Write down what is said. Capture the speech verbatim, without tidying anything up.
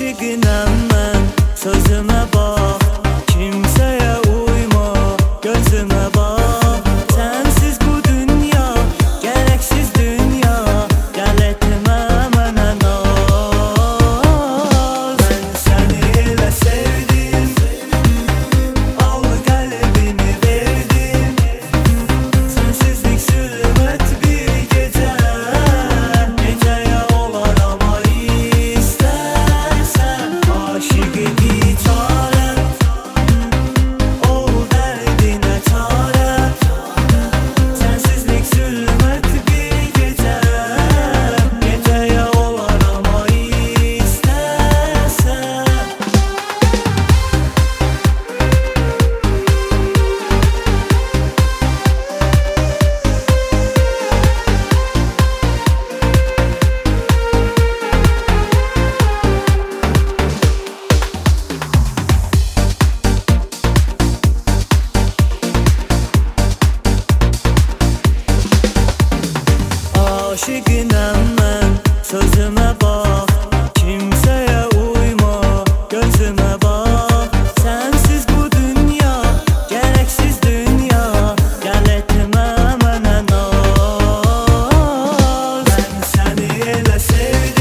Aşıqınam mən, sözümə bax, kimsəyə uyma, gözümə bax. Sənsiz bu dünya, gərəksiz dünya, gəl etmə mənə naz. Mən səni elə sevdim, al qəlbimi verdim. Sensizlik zülmət bir gecə, gecəyə olar amma istərsən. Aşıqı biçarə, ol dərdinə çarə. Sensizlik zülmət bir gecə, gecəyə olar amma istərsən. Aşıqınam mən, sözümə bax, kimsəyə uyma, gözümə bax. Sənsiz bu dünya, gərəksiz dünya, gəl etmə mənə naz. Mən səni elə sevdim,